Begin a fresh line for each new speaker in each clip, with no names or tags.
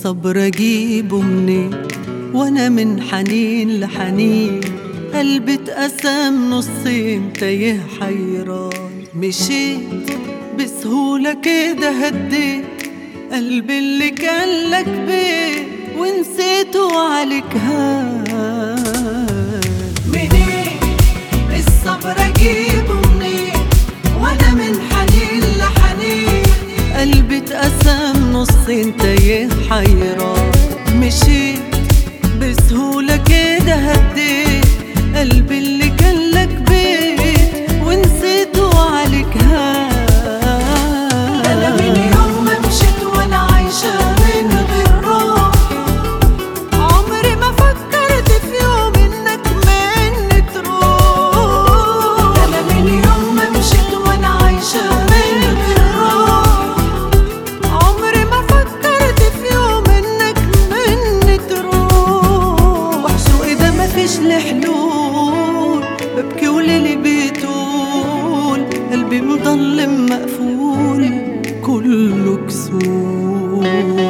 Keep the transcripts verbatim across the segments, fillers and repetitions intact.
الصبر اجيبه منين وانا من حنين لحنين؟ قلبي اتقسم نصين تايه حيران. مشيت بسهولة كده هديت قلبي اللي كان لك بيت ونسيته عليك هان. منين الصبر اجيبه منين وانا من حنين لحنين؟ قلبي اتقسم نصين تايه حيران. مشيت بسهولة كده هديت قلبي اللي كان لك بيت ونسيته عليك هان.
أنا من يوم ما مشيت وأنا عايشة من غير روح،
عمري ما فكرت في يوم إنك مني تروح.
أنا من يوم ما مشيت وأنا عايشة من غير روح،
عمري ما فكرت في يوم إنك مني تروح. شوقي ده مفيش له حلول، ببكي وليلي بيطول، قلبي مضلم مقفول كله كسور.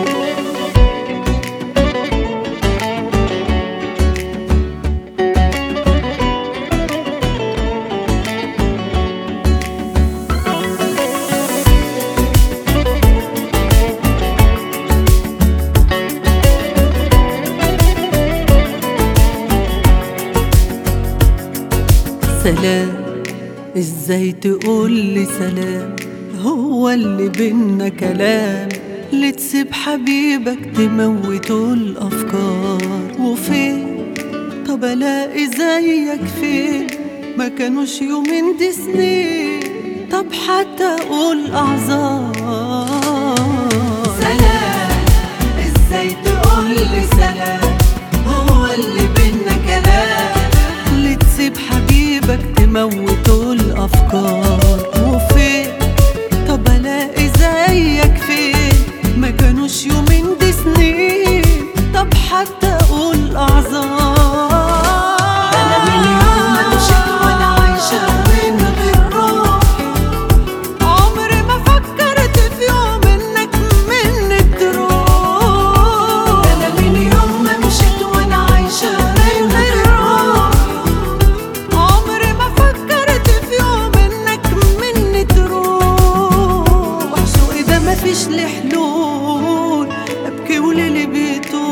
سلام ازاي تقولي سلام؟ هو اللي بينا كلام؟ اللي تسيب حبيبك تموته الافكار. وفين طب الاقي زيك فين؟ ما كانوش يومين دي سنين، طب حتى اقول اعذار.
سلام ازاي تقولي سلام؟ هو اللي بينا كلام؟
اللي تسيب حبيبك تموته الافكار. وفين طب الاقي زيك فين؟ ما كانوش يومين دي سنين، طب حتى اقول اعذار.
أنا من يوم ما مشيت وأنا عايشة من غير روح،
عمري ما فكرت في يوم انك مني تروح.
أنا من يوم ما مشيت وأنا عايشة من غير روح،
عمري ما فكرت في يوم انك مني تروح. شوقي ده مفيش له حلول، ابكي وليلي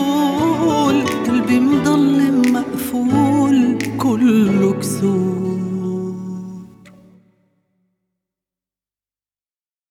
بيطول، قلبي مضلم مقفول كله كسور.